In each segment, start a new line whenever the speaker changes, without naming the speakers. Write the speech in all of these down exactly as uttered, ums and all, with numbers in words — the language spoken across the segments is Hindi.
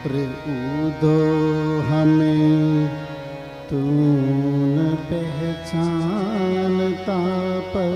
रे उदो हमें तू न पहचानता पर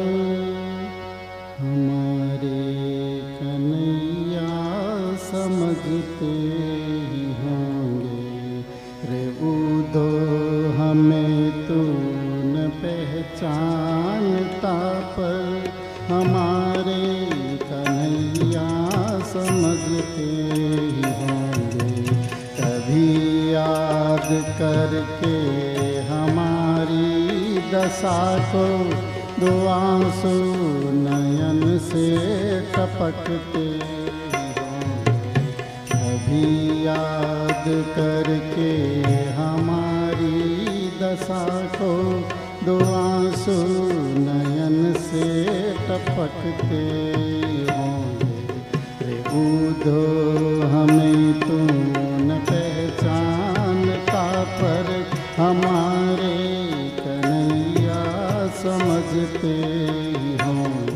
हमारे कन्हैया समझते ही होंगे। रे उदो हमें तू न पहचानता पर हमारे कन्हैया समझते ही होंगे। कभी याद करके हमारी दशा को दो आंसू नयन से टपकते होंगे। कभी याद करके हमारी दशा को दो आंसू नयन से टपकते होंगे। रे उदो हमें तू न पहचानता पर हमारे कन्हैया समझते ही होंगे।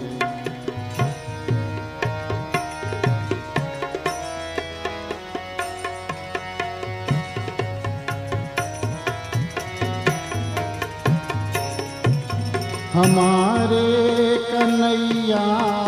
हमारे कन्हैया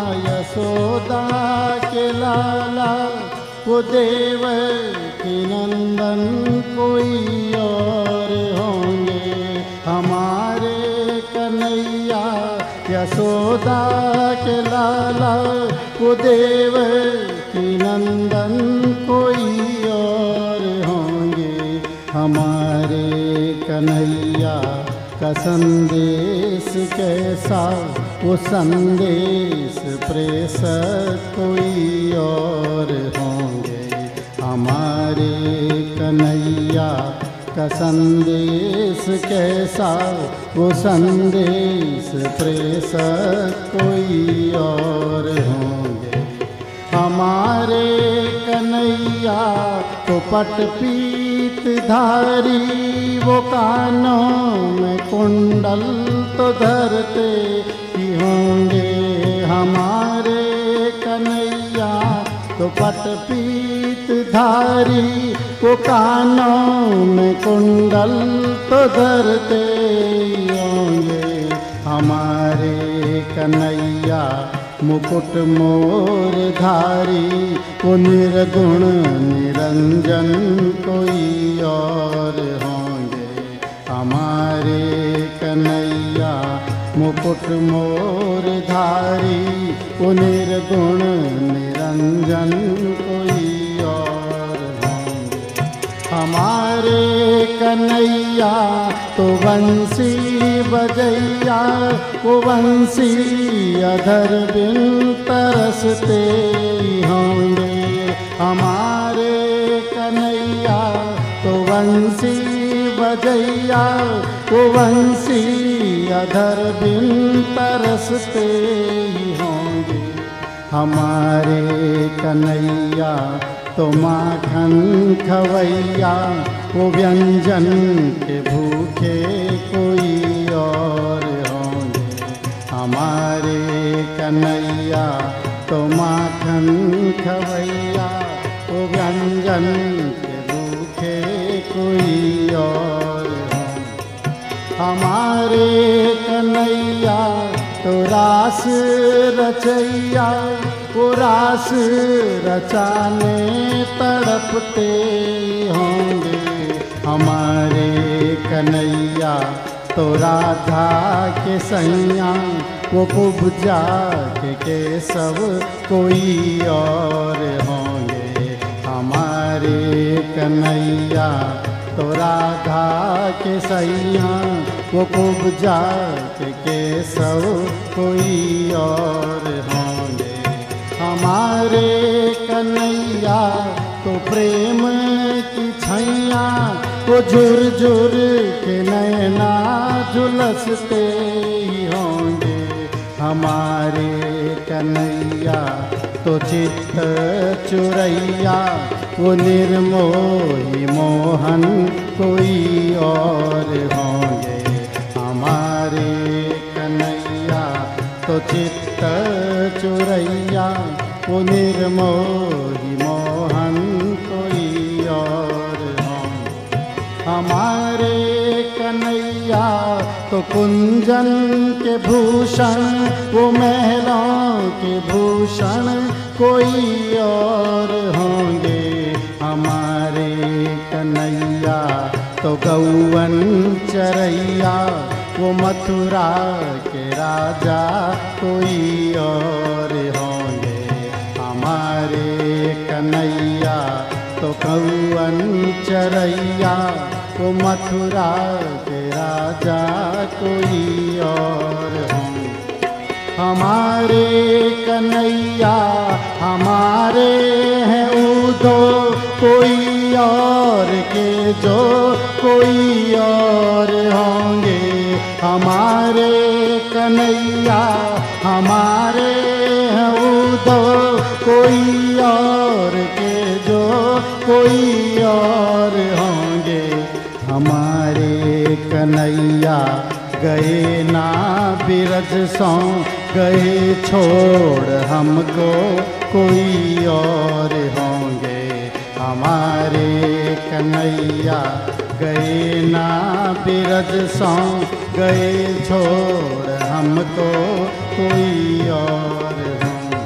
यशोदा के लाला वो देवकी नंदन कोई और होंगे। हमारे कन्हैया यशोदा के लाला वो देवकी नंदन कोई और होंगे। हमारे कन्हैया का संदेश कैसा वो संदेश प्रेषक कोई और होंगे। हमारे कन्हैया का संदेश कैसा वो संदेश प्रेषक कोई और होंगे। हमारे कन्हैया तो पटपीत धारी वो कानों में कुंडल तो धरते ही होंगे। हमारे कन्हैया तो पटपीत धारी वो कानों में कुंडल तो धरते ही होंगे। हमारे कन्हैया मुकुट मोर धारी वो निर्गुण निरंजन कोई और होंगे। हमारे कन्हैया मुकुट मोर धारी वो निर्गुण निरंजन कोई और होंगे। हमारे कन्हैया तो बंसी बजैया वो बंसी अधर बिन तरसते होंगे। हमारे कन्हैया तो बंसी बजैया वो बंसी अधर बिन तरसते होंगे। हमारे कन्हैया तो माखन खवैया वो व्यंजन के भूखे कोई और होंगे। हमारे कन्हैया तो माखन खवैया वो व्यंजन के भूखे कोई और होंगे। हमारे कन्हैया तो रास रचैया वो रास रचाने तड़पते होंगे। हमारे कन्हैया तो राधा के सैया वो कुब्जा के, के सब कोई और होंगे। हमारे कन्हैया तो राधा के सैया वो कुब्जा के, के सब कोई और होंगे। हमारे कन्हैया तो प्रेम की छैया वो झुरझुर के नैना झुलसते ही होंगे। हमारे कन्हैया तो चित्त चुरैया वो निर्मोही मोहन कोई और होंगे। हमारे कन्हैया तो चित्त चुरैया वो निर्मोही मोहन कोई और होंगे। हमारे कन्हैया तो कुंजन के भूषण, वो महलों के भूषण कोई और होंगे। हमारे कन्हैया तो गौवन चरैया, वो मथुरा के राजा कोई और होंगे। हमारे कन्हैया तो गौवन चरैया, वो मथुरा के राजा कोई और होंगे। हमारे कन्हैया हमारे हैं उदो, कोई और के जो कोई और होंगे। हमारे कन्हैया हमारे हैं उदो, कोई और के जो कोई और होंगे। हमारे कन्हैया गए ना बिरज सौ, गए छोड़ हमको कोई और होंगे। हमारे कन्हैया गए ना बिरज सौ, गए छोड़ हमको कोई और होंगे।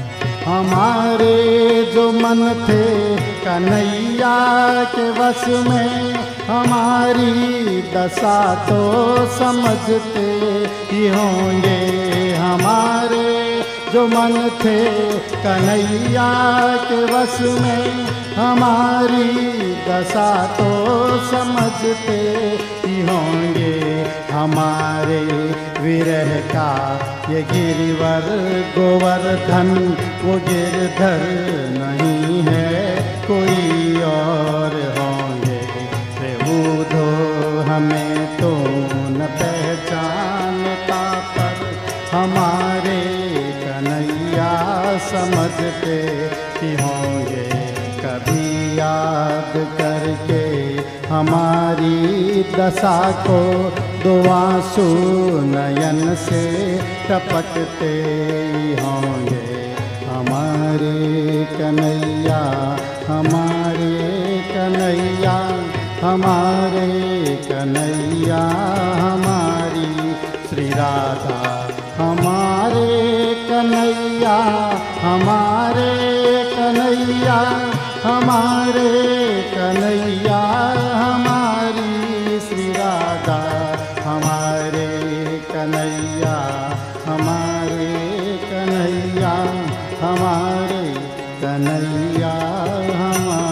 हमारे जो मन थे कन्हैया के वश में, हमारी दशा तो समझते ही होंगे। हमारे जो मन थे कन्हैया के वश में, हमारी दशा तो समझते ही होंगे। हमारे विरह का ये गिरिवर गोवर्धन, वो गिरधर नहीं है कोई और होंगे। उधो हमें तो न पहचानता, पर हमारे कन्हैया समझते ही होंगे। कभी याद करके हमारी दशा को, दो आंसू नयन से टपकते ही होंगे। हमारे कन्हैया हमारे कन्हैया हमारे कन्हैया हमारी श्री राधा। हमारे कन्हैया हमारे कन्हैया हमारे कन्हैया हमारी श्री राधा। हमारे कन्हैया हमारे कन्हैया हमारे कन्हैया हमारे